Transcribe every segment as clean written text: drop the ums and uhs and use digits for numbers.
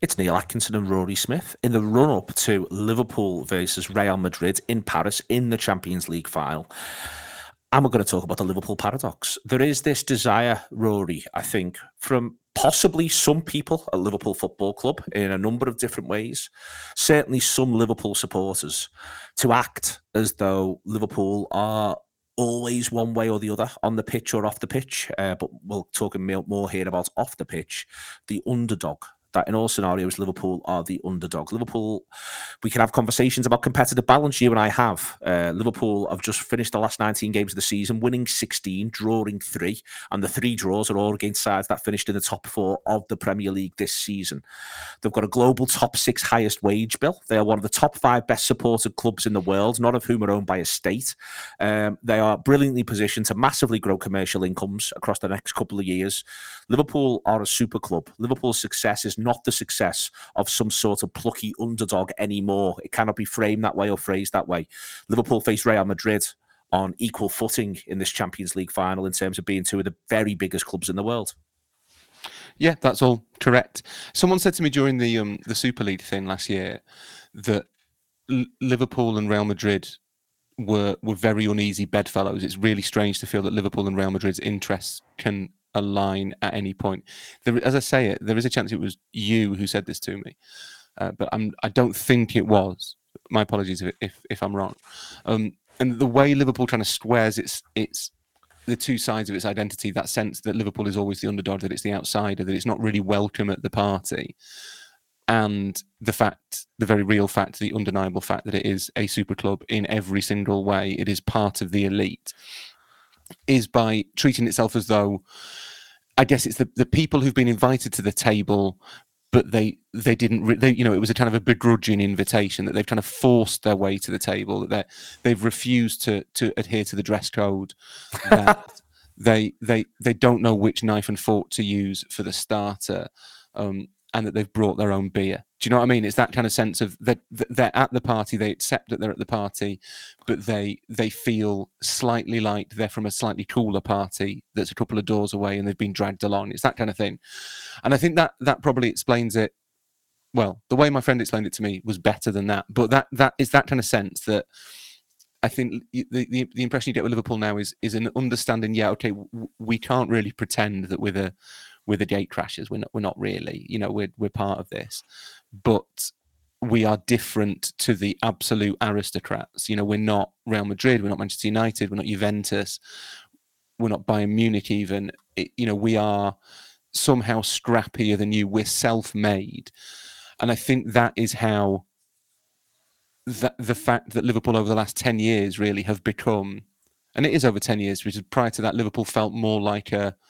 It's Neil Atkinson and Rory Smith in the run-up to Liverpool versus Real Madrid in Paris in the Champions League final. And we're going to talk about the Liverpool paradox. There is this desire, Rory, I think, from possibly some people at Liverpool Football Club in a number of different ways, certainly some Liverpool supporters, to act as though Liverpool are always one way or the other on the pitch or off the pitch. But we'll talk more here about off the pitch, the underdog. That in all scenarios, Liverpool are the underdog. Liverpool, we can have conversations about competitive balance. You and I have. Liverpool have just finished the last 19 games of the season, winning 16, drawing 3. And the 3 draws are all against sides that finished in the top 4 of the Premier League this season. They've got a global top 6 highest wage bill. They are one of the top 5 best supported clubs in the world, none of whom are owned by a state. They are brilliantly positioned to massively grow commercial incomes across the next couple of years. Liverpool are a super club. Liverpool's success is not the success of some sort of plucky underdog anymore. It cannot be framed that way or phrased that way. Liverpool face Real Madrid on equal footing in this Champions League final in terms of being 2 of the very biggest clubs in the world. Yeah, that's all correct. Someone said to me during the Super League thing last year that Liverpool and Real Madrid were very uneasy bedfellows. It's really strange to feel that Liverpool and Real Madrid's interests can align at any point. As I say it, there is a chance it was you who said this to me, but I don't think it was. My apologies if I'm wrong. And the way Liverpool kind of squares its the two sides of its identity, that sense that Liverpool is always the underdog, that it's the outsider, that it's not really welcome at the party, and the very real fact, the undeniable fact that it is a super club in every single way, it is part of the elite, is by treating itself as though, I guess it's the people who've been invited to the table, but they didn't, it was a kind of a begrudging invitation, that they've kind of forced their way to the table, that they've refused to adhere to the dress code, that they don't know which knife and fork to use for the starter, and that they've brought their own beer. Do you know what I mean? It's that kind of sense of that they're at the party, they accept that they're at the party, but they feel slightly like they're from a slightly cooler party that's a couple of doors away and they've been dragged along. It's that kind of thing. And I think that probably explains it. Well, the way my friend explained it to me was better than that. But that is that kind of sense that I think the impression you get with Liverpool now is an understanding, yeah, okay, we can't really pretend that we're the gate crashers. We're not really, we're part of this, but we are different to the absolute aristocrats. We're not Real Madrid, we're not Manchester United, we're not Juventus, we're not Bayern Munich even. We are somehow scrappier than you. We're self-made. And I think that is how the fact that Liverpool over the last 10 years really have become, and it is over 10 years, because prior to that, Liverpool felt more like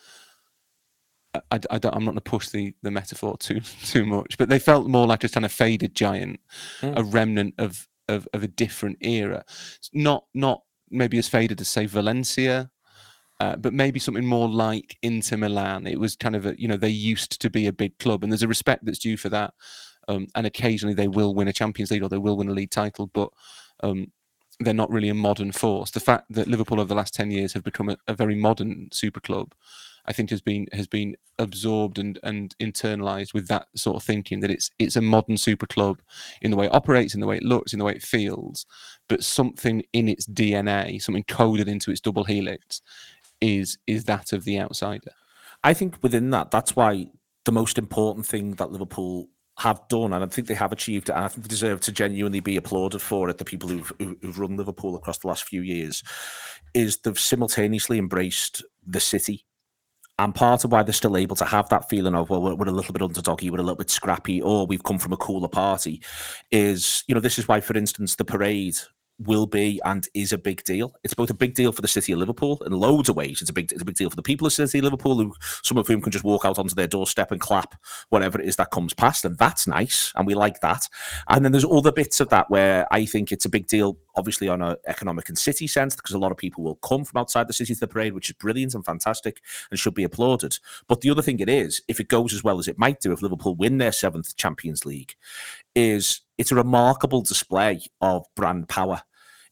I'm not going to push the metaphor too much, but they felt more like a kind of faded giant, a remnant of a different era. Not maybe as faded as, say, Valencia, but maybe something more like Inter Milan. It was kind of they used to be a big club, and there's a respect that's due for that. And occasionally they will win a Champions League or they will win a league title, but they're not really a modern force. The fact that Liverpool over the last 10 years have become a very modern super club, I think has been absorbed and internalized with that sort of thinking, that it's a modern super club in the way it operates, in the way it looks, in the way it feels, but something in its DNA, something coded into its double helix, is that of the outsider. I think within that's why the most important thing that Liverpool have done, and I think they have achieved it, and I think they deserve to genuinely be applauded for it, the people who've run Liverpool across the last few years, is they've simultaneously embraced the city. And part of why they're still able to have that feeling of, well, we're a little bit underdoggy, we're a little bit scrappy, or we've come from a cooler party, is, this is why, for instance, the parade will be and is a big deal. It's both a big deal for the city of Liverpool in loads of ways. It's a big deal for the people of the city of Liverpool, some of whom can just walk out onto their doorstep and clap whatever it is that comes past, and that's nice, and we like that. And then there's other bits of that where I think it's a big deal, obviously on an economic and city sense, because a lot of people will come from outside the city to the parade, which is brilliant and fantastic and should be applauded. But the other thing it is, if it goes as well as it might do, if Liverpool win their 7th Champions League, is it's a remarkable display of brand power.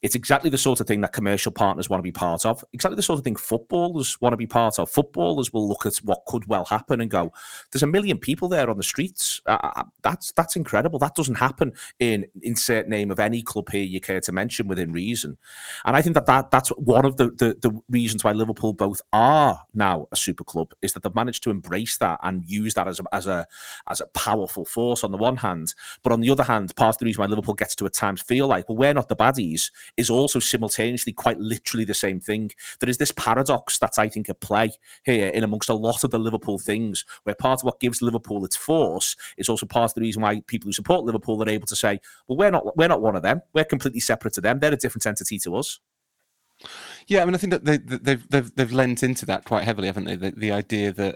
It's exactly the sort of thing that commercial partners want to be part of. Exactly the sort of thing footballers want to be part of. Footballers will look at what could well happen and go, "There's 1 million people there on the streets. That's incredible. That doesn't happen in insert name of any club here you care to mention within reason." And I think that's one of the reasons why Liverpool both are now a super club, is that they've managed to embrace that and use that as a powerful force on the one hand, but on the other hand, part of the reason why Liverpool gets to at times feel like, well, we're not the baddies, is also simultaneously quite literally the same thing. There is this paradox that's, I think, at play here in amongst a lot of the Liverpool things, where part of what gives Liverpool its force is also part of the reason why people who support Liverpool are able to say, well, we're not one of them. We're completely separate to them. They're a different entity to us. Yeah, I mean, I think that they've lent into that quite heavily, haven't they? The idea that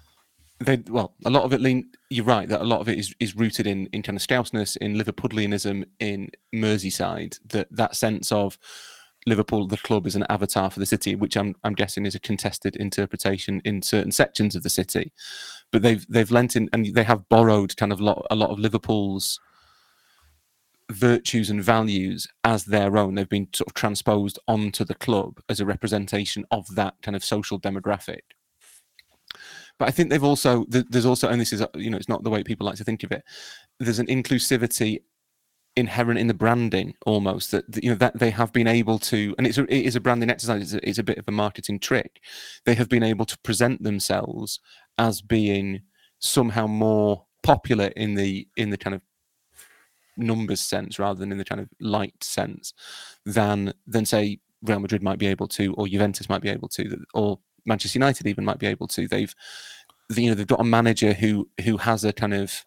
a lot of it you're right, that a lot of it is rooted in kind of Scousness, in Liverpudlianism, in Merseyside, that sense of Liverpool, the club, is an avatar for the city, which I'm guessing is a contested interpretation in certain sections of the city. But they've lent in, and they have borrowed kind of a lot of Liverpool's virtues and values as their own. They've been sort of transposed onto the club as a representation of that kind of social demographic. But I think there's also, and this is, it's not the way people like to think of it, there's an inclusivity inherent in the branding almost, that they have been able to, and it is a branding exercise, it's a bit of a marketing trick. They have been able to present themselves as being somehow more popular in the kind of numbers sense rather than in the kind of light sense than say Real Madrid might be able to, or Juventus might be able to, or Manchester United even might be able to. They've got a manager who has a kind of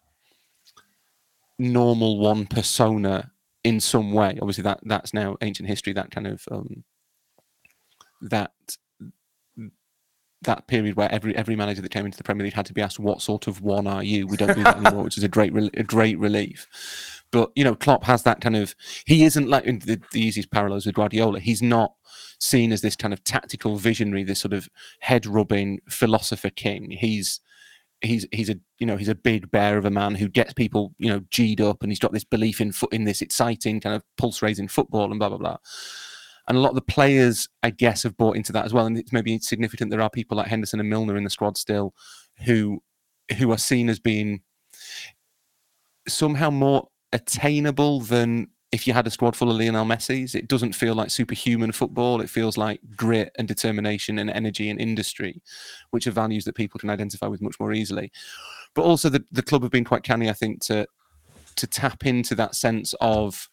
normal one persona in some way. Obviously, that's now ancient history. That kind of that period where every manager that came into the Premier League had to be asked, "What sort of one are you?" We don't do that anymore, which is a great relief. But Klopp has that kind of. He isn't like the easiest parallels with Guardiola. He's not seen as this kind of tactical visionary, this sort of head-rubbing philosopher king. He's a big bear of a man who gets people G'd up, and he's got this belief in this exciting kind of pulse-raising football and blah blah blah. And a lot of the players, I guess, have bought into that as well. And it's maybe significant. There are people like Henderson and Milner in the squad still, who are seen as being somehow more attainable than if you had a squad full of Lionel Messis. It doesn't feel like superhuman football. It feels like grit and determination and energy and industry, which are values that people can identify with much more easily. But also the club have been quite canny, I think, to tap into that sense of,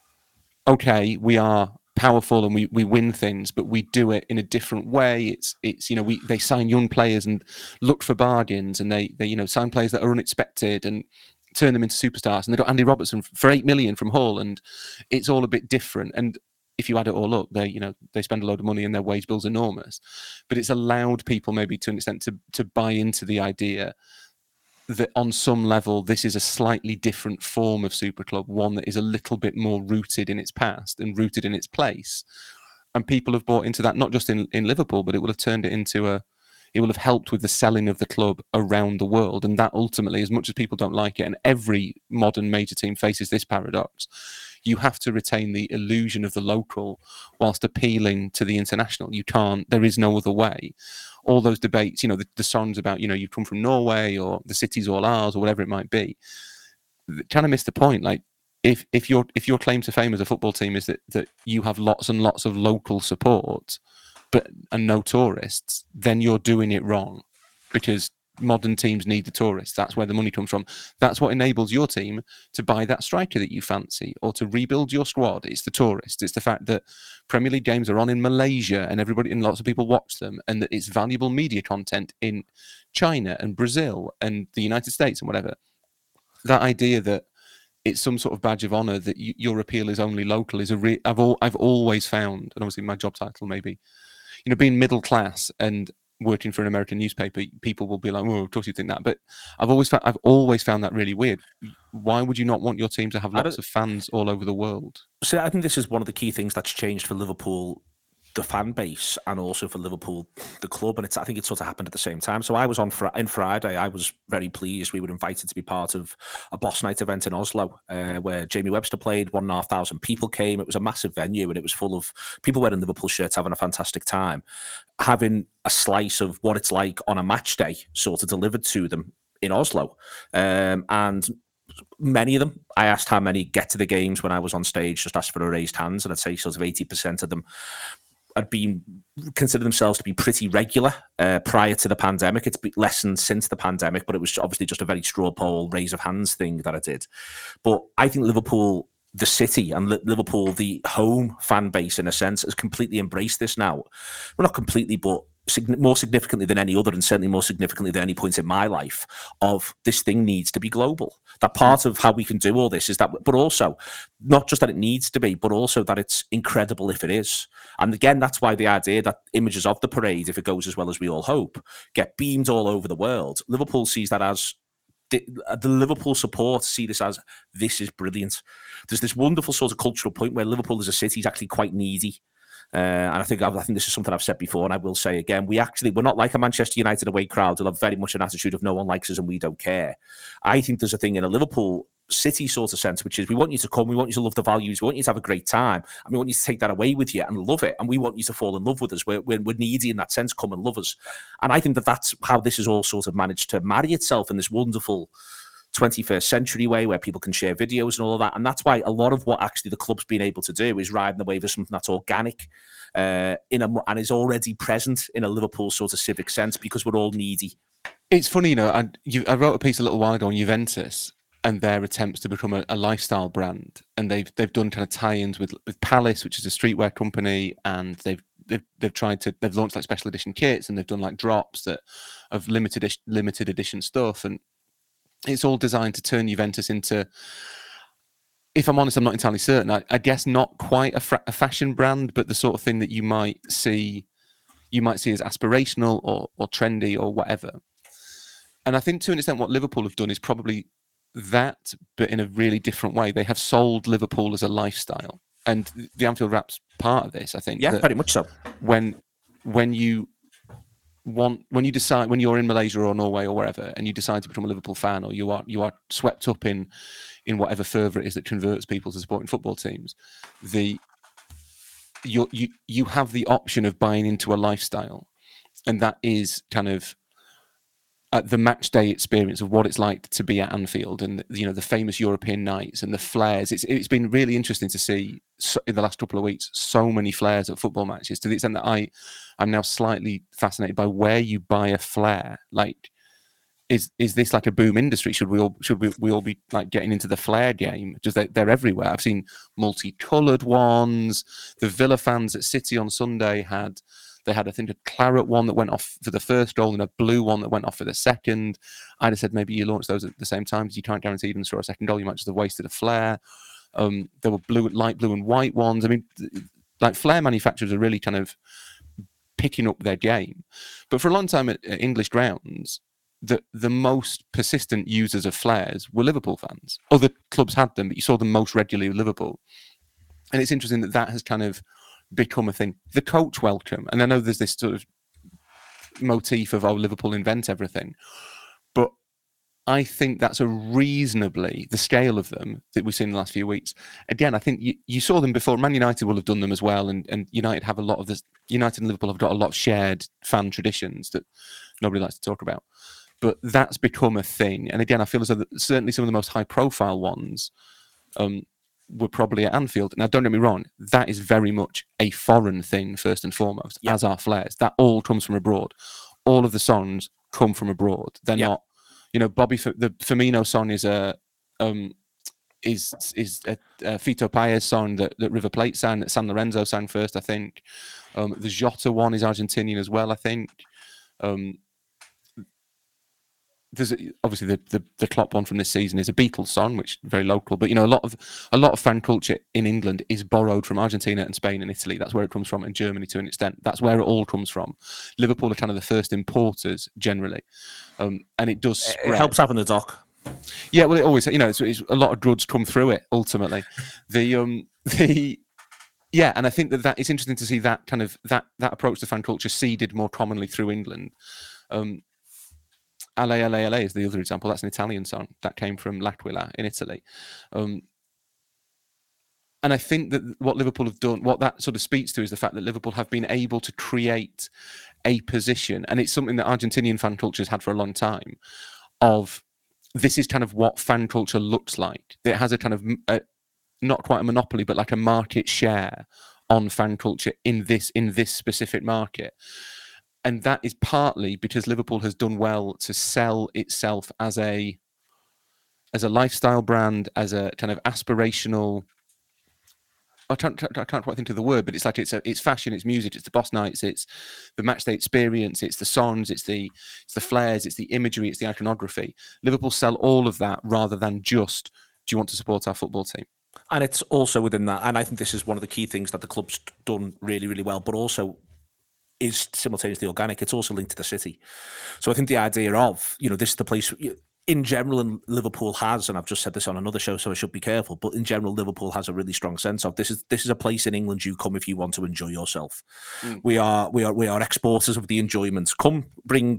okay, we are powerful and we win things, but we do it in a different way. They sign young players and look for bargains, and they sign players that are unexpected and turn them into superstars. And they got Andy Robertson for 8 million from Hull, and it's all a bit different. And if you add it all up, they spend a load of money and their wage bill's enormous. But it's allowed people maybe to an extent to buy into the idea that on some level this is a slightly different form of super club, one that is a little bit more rooted in its past and rooted in its place. And people have bought into that, not just in Liverpool, but it will have turned it into it will have helped with the selling of the club around the world. And that ultimately, as much as people don't like it, and every modern major team faces this paradox, you have to retain the illusion of the local whilst appealing to the international. You can't, there is no other way. All those debates, the songs about, you come from Norway, or the city's all ours, or whatever it might be, kind of miss the point. Like, if your claim to fame as a football team is that you have lots and lots of local support, and no tourists, then you're doing it wrong, because modern teams need the tourists. That's where the money comes from. That's what enables your team to buy that striker that you fancy, or to rebuild your squad. It's the tourists. It's the fact that Premier League games are on in Malaysia and lots of people watch them, and that it's valuable media content in China and Brazil and the United States and whatever. That idea that it's some sort of badge of honor that your appeal is only local is I've always found, and obviously my job title maybe, being middle class and working for an American newspaper, people will be like, "Oh, of course you think that." But I've always found that really weird. Why would you not want your team to have lots of fans all over the world? So I think this is one of the key things that's changed for Liverpool the fan base and also for Liverpool, the club, and I think it sort of happened at the same time. So I was on Friday. I was very pleased. We were invited to be part of a Boss Night event in Oslo, where Jamie Webster played. 1,500 people came. It was a massive venue, and it was full of people wearing Liverpool shirts, having a fantastic time, having a slice of what it's like on a match day, sort of delivered to them in Oslo, and many of them, I asked how many get to the games when I was on stage, just asked for a raised hands, and I'd say sort of 80% of them had been considered themselves to be pretty regular prior to the pandemic. It's been lessened since the pandemic, but it was obviously just a very straw poll, raise of hands thing that I did. But I think Liverpool, the city, and Liverpool, the home fan base, in a sense, has completely embraced this now. Well, not completely, but more significantly than any other, and certainly more significantly than any point in my life, of this thing needs to be global. That part of how we can do all this is that, but also not just that it needs to be, but also that it's incredible if it is. And again, that's why the idea that images of the parade, if it goes as well as we all hope, get beamed all over the world. Liverpool sees that as the Liverpool support see this as, this is brilliant. There's this wonderful sort of cultural point where Liverpool as a city is actually quite needy. And I think this is something I've said before, and I will say again. We're not like a Manchester United away crowd who have very much an attitude of no one likes us and we don't care. I think there's a thing in a Liverpool city sort of sense, which is we want you to come, we want you to love the values, we want you to have a great time, and we want you to take that away with you and love it, and we want you to fall in love with us. We're needy in that sense. Come and love us. And I think that's how this has all sort of managed to marry itself in this wonderful 21st century way where people can share videos and all of that. And that's why a lot of what actually the club's been able to do is riding the wave of something that's organic and is already present in a Liverpool sort of civic sense, because we're all needy. It's funny, I wrote a piece a little while ago on Juventus and their attempts to become a lifestyle brand, and they've done kind of tie-ins with Palace, which is a streetwear company, and they've launched like special edition kits, and they've done like drops of limited edition stuff, and it's all designed to turn Juventus into, if I'm honest, I'm not entirely certain. I guess not quite a fashion brand, but the sort of thing that you might see as aspirational or trendy or whatever. And I think to an extent what Liverpool have done is probably that, but in a really different way. They have sold Liverpool as a lifestyle. And the Anfield Wrap's part of this, I think. Yeah, very much so. When you decide, when you're in Malaysia or Norway or wherever, and you decide to become a Liverpool fan, or you are swept up in whatever fervour it is that converts people to supporting football teams, you have the option of buying into a lifestyle, and that is kind of the match day experience of what it's like to be at Anfield, and the famous European nights and the flares. It's been really interesting to see in the last couple of weeks so many flares at football matches, to the extent that I'm now slightly fascinated by where you buy a flare. Like, is this like a boom industry? Should we all be like getting into the flare game? Just they're everywhere. I've seen multicolored ones. The Villa fans at City on Sunday had I think a claret one that went off for the first goal and a blue one that went off for the second. I'd have said maybe you launch those at the same time, because you can't guarantee you can score a second goal. You might just have wasted a flare. There were light blue and white ones. I mean, like, flare manufacturers are really kind of picking up their game. But for a long time at English grounds, the most persistent users of flares were Liverpool fans. Other clubs had them, but you saw them most regularly with Liverpool. And it's interesting that has kind of become a thing. The coach welcome, and I know there's this sort of motif of, Liverpool invent everything, but I think that's a reasonably, the scale of them that we've seen in the last few weeks. Again, I think you saw them before. Man United will have done them as well, and United have a lot of this. United and Liverpool have got a lot of shared fan traditions that nobody likes to talk about, but that's become a thing. And again, I feel as though certainly some of the most high-profile ones were probably at Anfield. Now, don't get me wrong, that is very much a foreign thing, first and foremost, as are flares. That all comes from abroad. All of the songs come from abroad. They're not, the Firmino song is a Fito Paez song that River Plate sang, that San Lorenzo sang first, I think. The Jota one is Argentinian as well, I think. There's obviously the Klopp one from this season is a Beatles song, which is very local. But a lot of fan culture in England is borrowed from Argentina and Spain and Italy. That's where it comes from, and Germany to an extent. That's where it all comes from. Liverpool are kind of the first importers generally, and it does spread. It helps having the dock. Yeah, well, it always it's a lot of goods come through it. Ultimately, Yeah, and I think that it's interesting to see that kind of that approach to fan culture seeded more commonly through England. LA is the other example. That's an Italian song that came from L'Aquila in Italy. And I think that what Liverpool have done, what that sort of speaks to, is the fact that Liverpool have been able to create a position, and it's something that Argentinian fan culture has had for a long time, of this is kind of what fan culture looks like. It has a kind of, not quite a monopoly, but like a market share on fan culture in this specific market. And that is partly because Liverpool has done well to sell itself as a lifestyle brand, as a kind of aspirational. I can't quite think of the word, but it's like it's fashion, it's music, it's the boss nights, it's the match day experience, it's the songs, it's the flares, it's the imagery, it's the iconography. Liverpool sell all of that rather than just, do you want to support our football team? And it's also within that, and I think this is one of the key things that the club's done really, really well, but also is simultaneously organic. It's also linked to the city. So I think the idea of, this is the place in general, and Liverpool has, and I've just said this on another show, so I should be careful, but in general, Liverpool has a really strong sense of this is a place in England you come if you want to enjoy yourself. We are exporters of the enjoyment. Come bring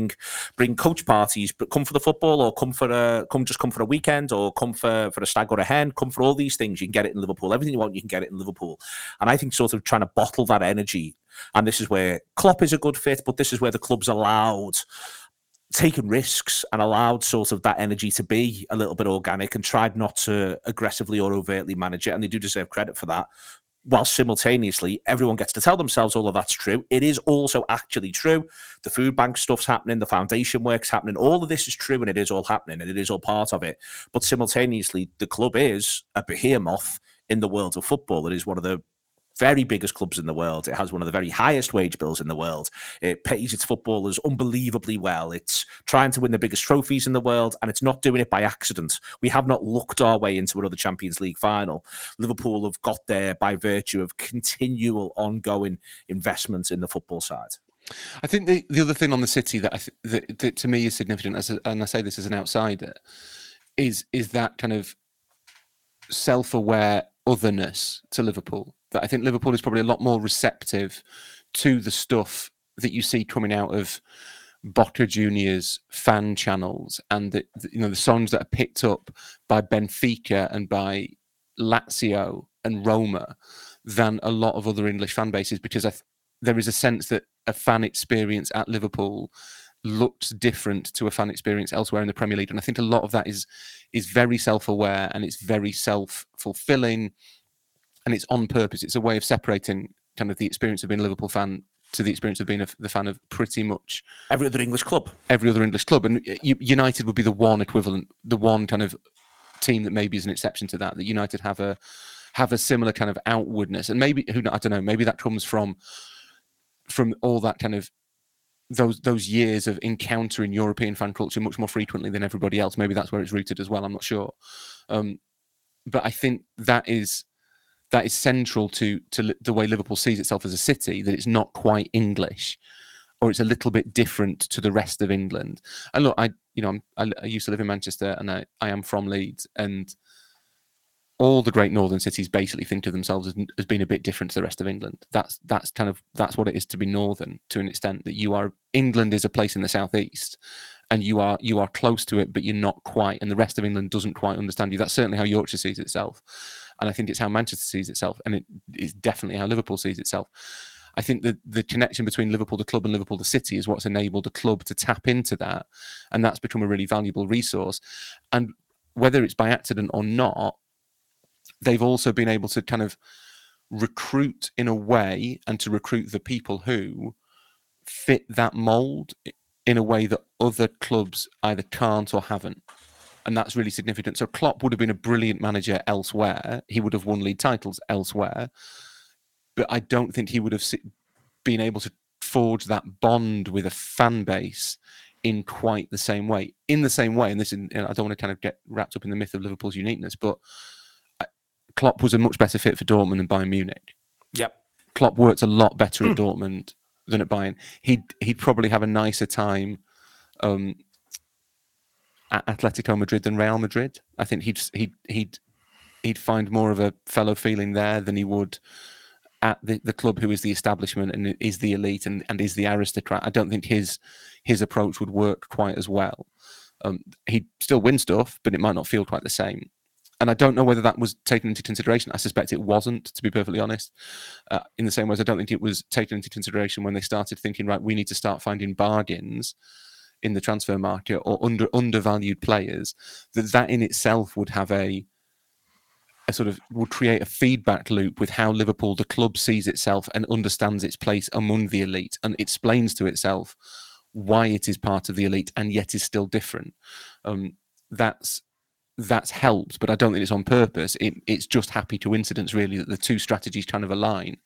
coach parties, but come for the football, or come for a weekend, or come for a stag or a hen. Come for all these things. You can get it in Liverpool. Everything you want, you can get it in Liverpool. And I think sort of trying to bottle that energy, and this is where Klopp is a good fit, but this is where the club's allowed taken risks and allowed sort of that energy to be a little bit organic, and tried not to aggressively or overtly manage it. And they do deserve credit for that. While simultaneously, everyone gets to tell themselves all of that's true. It is also actually true. The food bank stuff's happening. The foundation work's happening. All of this is true, and it is all happening, and it is all part of it. But simultaneously, the club is a behemoth in the world of football. It is one of the very biggest clubs in the world. It has one of the very highest wage bills in the world. It pays its footballers unbelievably well. It's trying to win the biggest trophies in the world, and it's not doing it by accident. We have not lucked our way into another Champions League final. Liverpool have got there by virtue of continual, ongoing investment in the football side. I think the other thing on the city that to me is significant, and I say this as an outsider, is that kind of self-aware otherness to Liverpool. That I think Liverpool is probably a lot more receptive to the stuff that you see coming out of Boca Juniors fan channels, and the songs that are picked up by Benfica and by Lazio and Roma, than a lot of other English fan bases, because there is a sense that a fan experience at Liverpool looks different to a fan experience elsewhere in the Premier League. And I think a lot of that is very self-aware, and it's very self-fulfilling, and it's on purpose. It's a way of separating kind of the experience of being a Liverpool fan to the experience of being the fan of pretty much every other English club. And United would be the one equivalent, the one kind of team that maybe is an exception to that United have a similar kind of outwardness. And maybe, I don't know, maybe that comes from all that kind of those years of encountering European fan culture much more frequently than everybody else. Maybe that's where it's rooted as well. I'm not sure. But I think that is central to the way Liverpool sees itself as a city, that it's not quite English, or it's a little bit different to the rest of England. And look, I used to live in Manchester, and I am from Leeds, and all the great northern cities basically think of themselves as being a bit different to the rest of England. That's what it is to be northern, to an extent, that England is a place in the southeast, and you are close to it, but you're not quite, and the rest of England doesn't quite understand you. That's certainly how Yorkshire sees itself, and I think it's how Manchester sees itself, and it is definitely how Liverpool sees itself. I think that the connection between Liverpool the club and Liverpool the city is what's enabled the club to tap into that, and that's become a really valuable resource. And whether it's by accident or not, they've also been able to kind of recruit in a way, and to recruit the people who fit that mould in a way that other clubs either can't or haven't. And that's really significant. So Klopp would have been a brilliant manager elsewhere. He would have won league titles elsewhere. But I don't think he would have been able to forge that bond with a fan base in quite the same way. In the same way, and I don't want to kind of get wrapped up in the myth of Liverpool's uniqueness, but Klopp was a much better fit for Dortmund than Bayern Munich. Yep. Klopp worked a lot better at Dortmund than at Bayern. He'd probably have a nicer time at Atletico Madrid than Real Madrid. I think he'd find more of a fellow feeling there than he would at the club who is the establishment and is the elite and is the aristocrat, I don't think his approach would work quite as well. He'd still win stuff, but it might not feel quite the same. And I don't know whether that was taken into consideration. I suspect it wasn't, to be perfectly honest. In the same way as I don't think it was taken into consideration when they started thinking, right, we need to start finding bargains in the transfer market or undervalued players, that in itself would have a sort of would create a feedback loop with how Liverpool, the club, sees itself and understands its place among the elite and explains to itself why it is part of the elite and yet is still different. That's helped, but I don't think it's on purpose. It's just happy coincidence, really, that the two strategies kind of align.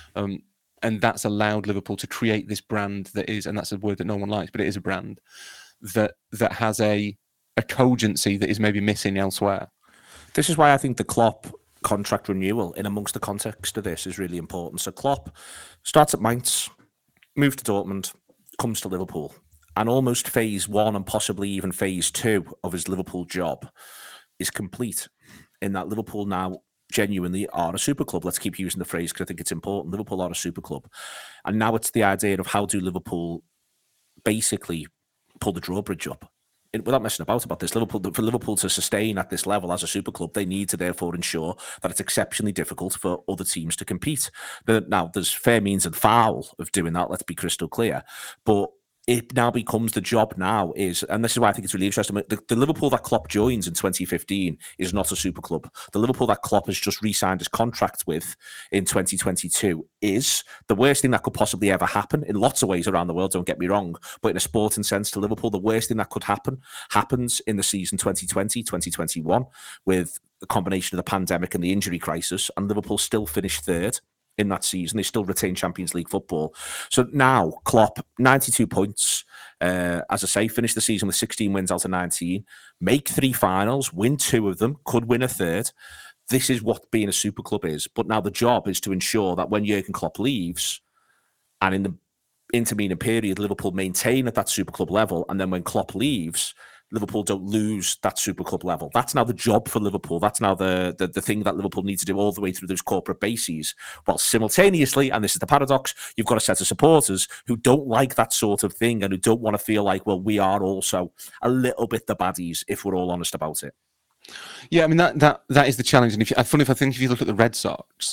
And that's allowed Liverpool to create this brand that is, and that's a word that no one likes, but it is a brand that has a cogency that is maybe missing elsewhere. This is why I think the Klopp contract renewal in amongst the context of this is really important. So Klopp starts at Mainz, moves to Dortmund, comes to Liverpool, and almost phase one and possibly even phase two of his Liverpool job is complete, in that Liverpool now genuinely are a super club. Let's keep using the phrase because I think it's important. Liverpool are a super club. And now it's the idea of how do Liverpool basically pull the drawbridge up. Without messing about this, for Liverpool to sustain at this level as a super club, they need to therefore ensure that it's exceptionally difficult for other teams to compete. Now, there's fair means and foul of doing that, let's be crystal clear. But it now becomes the job now is, and this is why I think it's really interesting, the Liverpool that Klopp joins in 2015 is not a super club. The Liverpool that Klopp has just re-signed his contract with in 2022 is the worst thing that could possibly ever happen in lots of ways around the world, don't get me wrong, but in a sporting sense to Liverpool, the worst thing that could happen happens in the season 2020, 2021 with the combination of the pandemic and the injury crisis, and Liverpool still finished third in that season. They still retain Champions League football. So now Klopp, 92 points, as I say, finish the season with 16 wins out of 19, make 3 finals, win 2 of them, could win a third. This is what being a super club is. But now the job is to ensure that when Jurgen Klopp leaves, and in the intervening period, Liverpool maintain at that super club level, and then when Klopp leaves, Liverpool don't lose that super club level. That's now the job for Liverpool. That's now the thing that Liverpool needs to do all the way through those corporate bases. While simultaneously, and this is the paradox, you've got a set of supporters who don't like that sort of thing and who don't want to feel like, well, we are also a little bit the baddies, if we're all honest about it. Yeah, I mean, that is the challenge. And if you look at the Red Sox,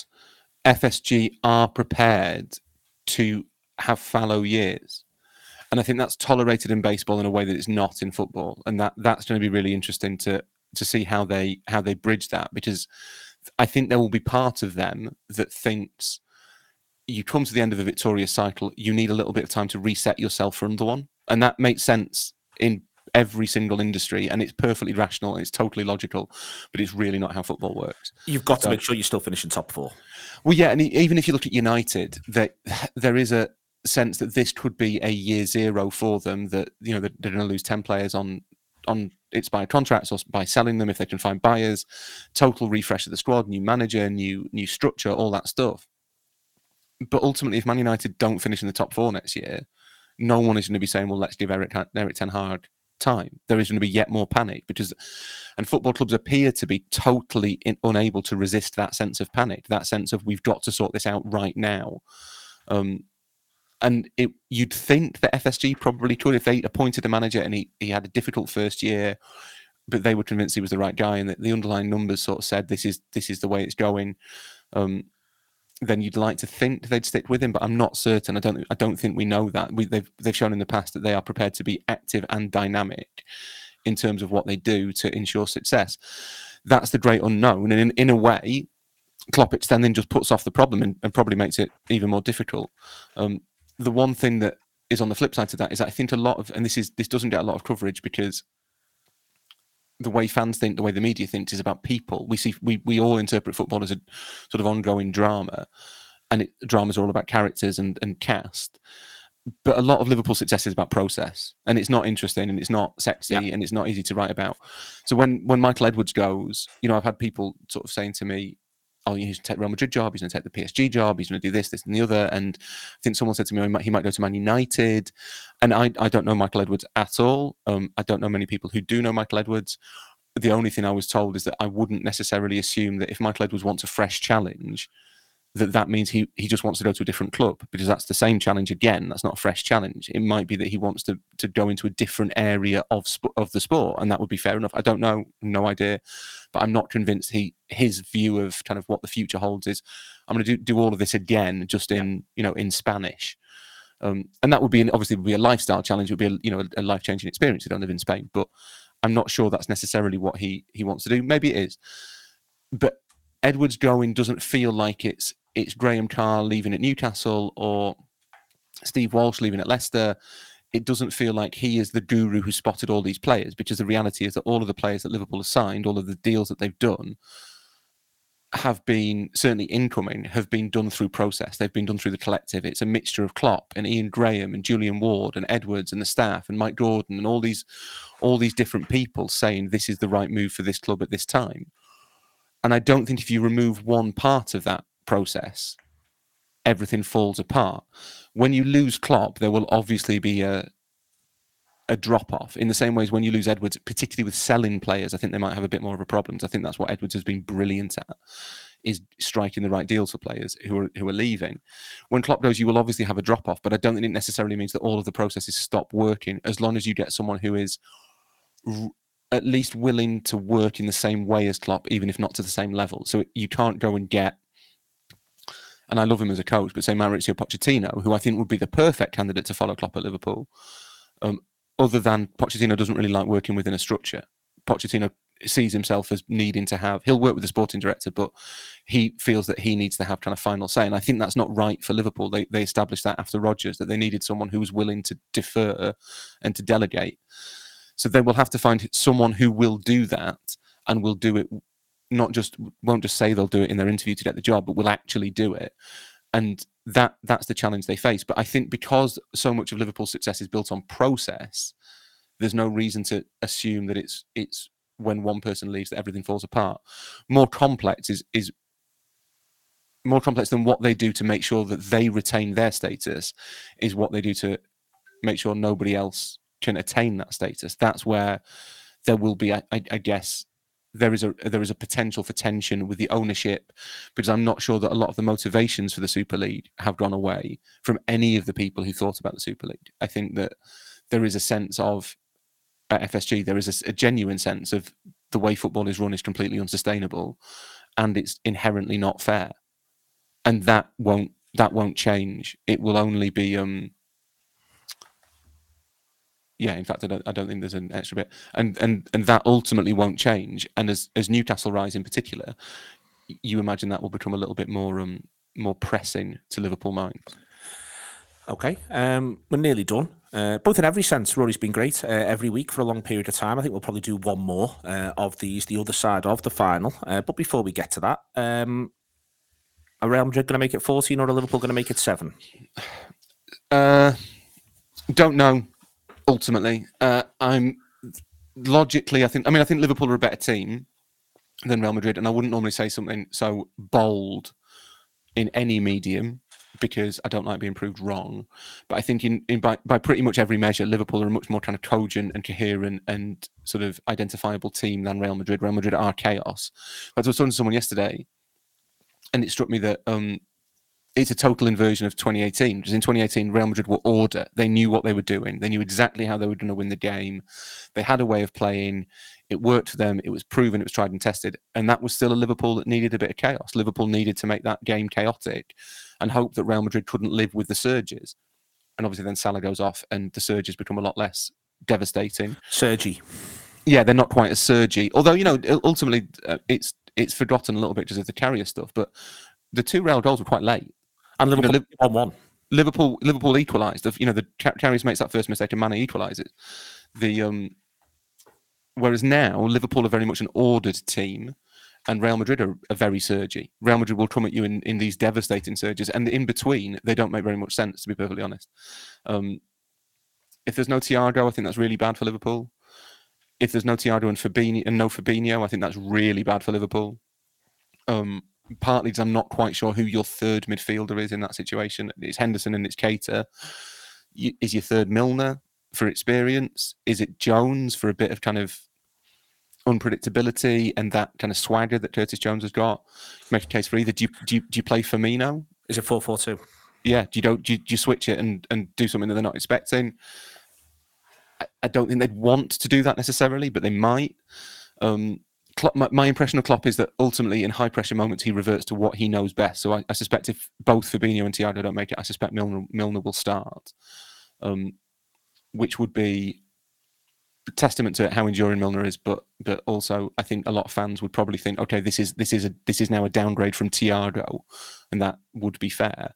FSG are prepared to have fallow years. And I think that's tolerated in baseball in a way that it's not in football. And that's going to be really interesting to see how they bridge that, because I think there will be part of them that thinks you come to the end of a victorious cycle, you need a little bit of time to reset yourself for another one. And that makes sense in every single industry, and it's perfectly rational and it's totally logical, but it's really not how football works. You've got to make sure you still finish in top 4. Well, yeah, and even if you look at United, there is a sense that this could be a year zero for them, that they're going to lose 10 players on expired contracts or by selling them if they can find buyers, total refresh of the squad, new manager, new structure, all that stuff. But ultimately, if Man United don't finish in the top 4 next year, no one is going to be saying, well, let's give Erik ten Hag time. There is going to be yet more panic, and football clubs appear to be totally unable to resist that sense of panic, that sense of we've got to sort this out right now. And you'd think that FSG probably could, if they appointed a manager and he had a difficult first year, but they were convinced he was the right guy and that the underlying numbers sort of said this is the way it's going. Then you'd like to think they'd stick with him, but I'm not certain. I don't think we know that. They've shown in the past that they are prepared to be active and dynamic in terms of what they do to ensure success. That's the great unknown, and in a way, Klopp then just puts off the problem and probably makes it even more difficult. The one thing that is on the flip side to that is that I think a lot of, and this doesn't get a lot of coverage because the way fans think, the way the media thinks is about people. We all interpret football as a sort of ongoing drama, and dramas are all about characters and cast. But a lot of Liverpool's success is about process, and it's not interesting, and it's not sexy, and it's not easy to write about. So when Michael Edwards goes, I've had people sort of saying to me, oh, he's going to take the Real Madrid job, he's going to take the PSG job, he's going to do this, and the other. And I think someone said to me he might go to Man United. And I don't know Michael Edwards at all. I don't know many people who do know Michael Edwards. The only thing I was told is that I wouldn't necessarily assume that if Michael Edwards wants a fresh challenge, that means he just wants to go to a different club, because that's the same challenge again. That's not a fresh challenge. It might be that he wants to go into a different area of the sport, and that would be fair enough. I don't know, no idea, but I'm not convinced his view of kind of what the future holds is, I'm going to do all of this again, just in in Spanish. And that would be obviously a lifestyle challenge. It would be a life-changing experience. You don't live in Spain, but I'm not sure that's necessarily what he wants to do. Maybe it is, but Edwards going doesn't feel like it's Graham Carr leaving at Newcastle or Steve Walsh leaving at Leicester. It doesn't feel like he is the guru who spotted all these players, because the reality is that all of the players that Liverpool have signed, all of the deals that they've done, have been, certainly incoming, have been done through process. They've been done through the collective. It's a mixture of Klopp and Ian Graham and Julian Ward and Edwards and the staff and Mike Gordon and all these different people saying this is the right move for this club at this time. And I don't think if you remove one part of that process, everything falls apart. When you lose Klopp, there will obviously be a drop-off, in the same way as when you lose Edwards, particularly with selling players. I think they might have a bit more of a problem. I think that's what Edwards has been brilliant at, is striking the right deals for players who are leaving. When Klopp goes, you will obviously have a drop-off, but I don't think it necessarily means that all of the processes stop working, as long as you get someone who is at least willing to work in the same way as Klopp, even if not to the same level. So you can't go and get, and I love him as a coach, but say Mauricio Pochettino, who I think would be the perfect candidate to follow Klopp at Liverpool. Other than Pochettino doesn't really like working within a structure. Pochettino sees himself as needing to have, he'll work with the sporting director, but he feels that he needs to have kind of final say. And I think that's not right for Liverpool. They established that after Rodgers, that they needed someone who was willing to defer and to delegate. So they will have to find someone who will do that, and will do it, won't just say they'll do it in their interview to get the job, but will actually do it. And that's the challenge they face. But I think because so much of Liverpool's success is built on process, there's no reason to assume that it's when one person leaves that everything falls apart. More complex is more complex than what they do to make sure that they retain their status, is what they do to make sure nobody else can attain that status. That's where there will be, I guess, there is a potential for tension with the ownership, because I'm not sure that a lot of the motivations for the Super League have gone away from any of the people who thought about the Super League. I think that there is a sense of, at FSG, there is a genuine sense of the way football is run is completely unsustainable, and it's inherently not fair, and that won't change. It will only be yeah, in fact, I don't think there's an extra bit, and that ultimately won't change. And as Newcastle rise in particular, you imagine that will become a little bit more pressing to Liverpool minds. Okay, we're nearly done. Both in every sense, Rory's been great every week for a long period of time. I think we'll probably do one more of these, the other side of the final. But before we get to that, are Real Madrid going to make it 14, or are Liverpool going to make it 7? Don't know. Ultimately, I'm logically, I think Liverpool are a better team than Real Madrid, and I wouldn't normally say something so bold in any medium, because I don't like being proved wrong. But I think by pretty much every measure, Liverpool are a much more kind of cogent and coherent and sort of identifiable team than Real Madrid. Real Madrid are chaos. But I was talking to someone yesterday, and it struck me that it's a total inversion of 2018. Because in 2018, Real Madrid were order. They knew what they were doing. They knew exactly how they were going to win the game. They had a way of playing. It worked for them. It was proven. It was tried and tested. And that was still a Liverpool that needed a bit of chaos. Liverpool needed to make that game chaotic and hope that Real Madrid couldn't live with the surges. And obviously then Salah goes off and the surges become a lot less devastating. Surgy. Yeah, they're not quite as surgy. Although, ultimately it's forgotten a little bit because of the carrier stuff. But the 2 Real goals were quite late. And Liverpool 1-1. Liverpool equalised. The Karius makes that first mistake and Mane equalises. Whereas now Liverpool are very much an ordered team, and Real Madrid are very surgy. Real Madrid will come at you in these devastating surges, and in between they don't make very much sense, to be perfectly honest. If there's no Thiago, I think that's really bad for Liverpool. If there's no Thiago and no Fabinho, I think that's really bad for Liverpool. Partly because I'm not quite sure who your third midfielder is in that situation. It's Henderson and it's Keita. Is your third Milner for experience? Is it Jones for a bit of kind of unpredictability and that kind of swagger that Curtis Jones has got. Make a case for either. Do you play Firmino? Is it 4-4-2? Yeah. Do you switch it and do something that they're not expecting? I don't think they'd want to do that necessarily, but they might. My impression of Klopp is that ultimately in high pressure moments he reverts to what he knows best. So I suspect if both Fabinho and Thiago don't make it, I suspect Milner will start, which would be a testament to how enduring Milner is. But also I think a lot of fans would probably think, okay, this is now a downgrade from Thiago, and that would be fair.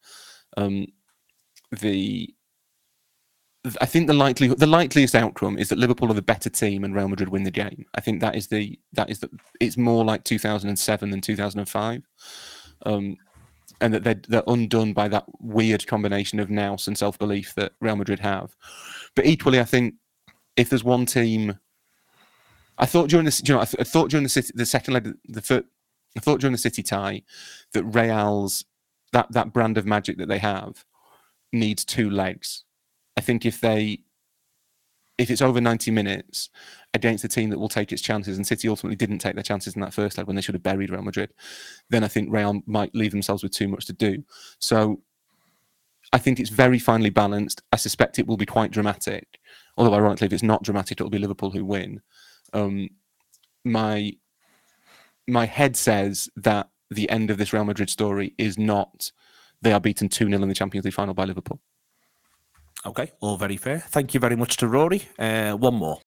I think the likeliest outcome is that Liverpool are the better team and Real Madrid win the game. I think that is it's more like 2007 than 2005, and that they're undone by that weird combination of nous and self-belief that Real Madrid have. But equally, I think if there's one team, I thought during the second leg, I thought during the City tie that Real's that brand of magic that they have needs two legs. I think if it's over 90 minutes against a team that will take its chances, and City ultimately didn't take their chances in that first leg when they should have buried Real Madrid, then I think Real might leave themselves with too much to do. So I think it's very finely balanced. I suspect it will be quite dramatic. Although ironically, if it's not dramatic, it'll be Liverpool who win. My head says that the end of this Real Madrid story is not they are beaten 2-0 in the Champions League final by Liverpool. Okay, all very fair. Thank you very much to Rory. One more.